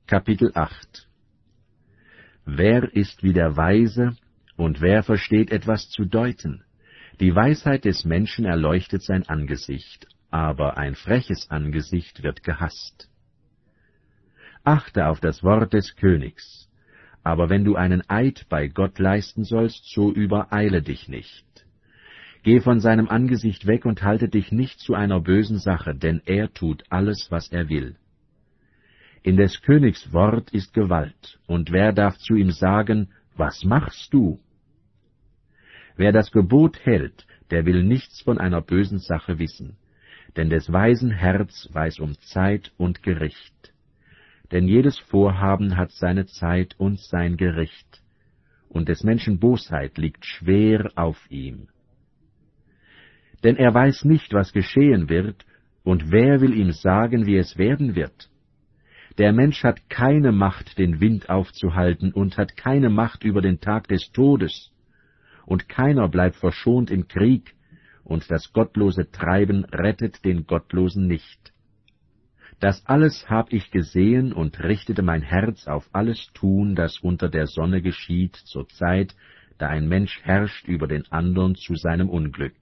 Kapitel 8. Wer ist wie der Weise, und wer versteht etwas zu deuten? Die Weisheit des Menschen erleuchtet sein Angesicht, aber ein freches Angesicht wird gehasst. Achte auf das Wort des Königs, aber wenn du einen Eid bei Gott leisten sollst, so übereile dich nicht. Geh von seinem Angesicht weg und halte dich nicht zu einer bösen Sache, denn er tut alles, was er will. In des Königs Wort ist Gewalt, und wer darf zu ihm sagen, was machst du? Wer das Gebot hält, der will nichts von einer bösen Sache wissen, denn des weisen Herz weiß um Zeit und Gericht. Denn jedes Vorhaben hat seine Zeit und sein Gericht, und des Menschen Bosheit liegt schwer auf ihm. Denn er weiß nicht, was geschehen wird, und wer will ihm sagen, wie es werden wird? Der Mensch hat keine Macht, den Wind aufzuhalten, und hat keine Macht über den Tag des Todes. Und keiner bleibt verschont im Krieg, und das gottlose Treiben rettet den Gottlosen nicht. Das alles hab ich gesehen und richtete mein Herz auf alles Tun, das unter der Sonne geschieht, zur Zeit, da ein Mensch herrscht über den andern zu seinem Unglück.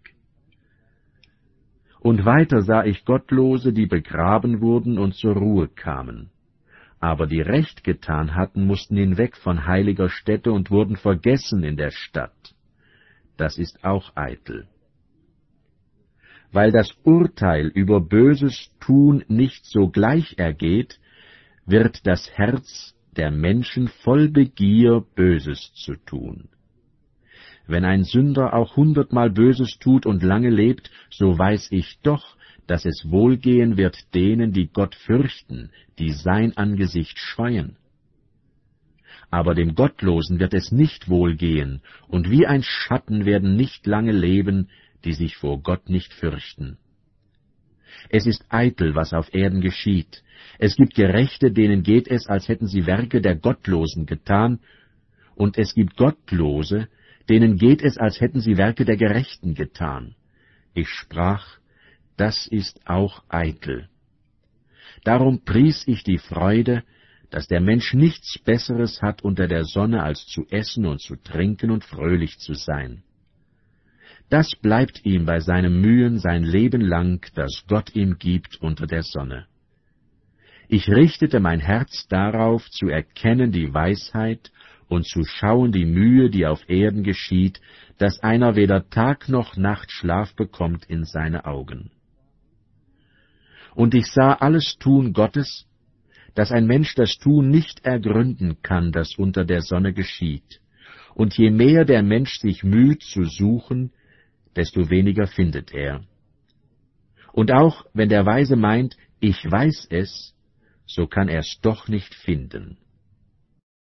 Und weiter sah ich Gottlose, die begraben wurden und zur Ruhe kamen. Aber die Recht getan hatten, mussten hinweg von heiliger Stätte und wurden vergessen in der Stadt. Das ist auch eitel. Weil das Urteil über böses Tun nicht sogleich ergeht, wird das Herz der Menschen voll Begier, Böses zu tun. Wenn ein Sünder auch 100-mal Böses tut und lange lebt, so weiß ich doch, dass es wohlgehen wird denen, die Gott fürchten, die sein Angesicht scheuen. Aber dem Gottlosen wird es nicht wohlgehen, und wie ein Schatten werden nicht lange leben, die sich vor Gott nicht fürchten. Es ist eitel, was auf Erden geschieht. Es gibt Gerechte, denen geht es, als hätten sie Werke der Gottlosen getan, und es gibt Gottlose, denen geht es, als hätten sie Werke der Gerechten getan. Ich sprach, das ist auch eitel. Darum pries ich die Freude, dass der Mensch nichts Besseres hat unter der Sonne, als zu essen und zu trinken und fröhlich zu sein. Das bleibt ihm bei seinem Mühen sein Leben lang, das Gott ihm gibt unter der Sonne. Ich richtete mein Herz darauf, zu erkennen die Weisheit und zu schauen die Mühe, die auf Erden geschieht, dass einer weder Tag noch Nacht Schlaf bekommt in seine Augen. Und ich sah alles Tun Gottes, dass ein Mensch das Tun nicht ergründen kann, das unter der Sonne geschieht. Und je mehr der Mensch sich müht zu suchen, desto weniger findet er. Und auch wenn der Weise meint, ich weiß es, so kann er's doch nicht finden.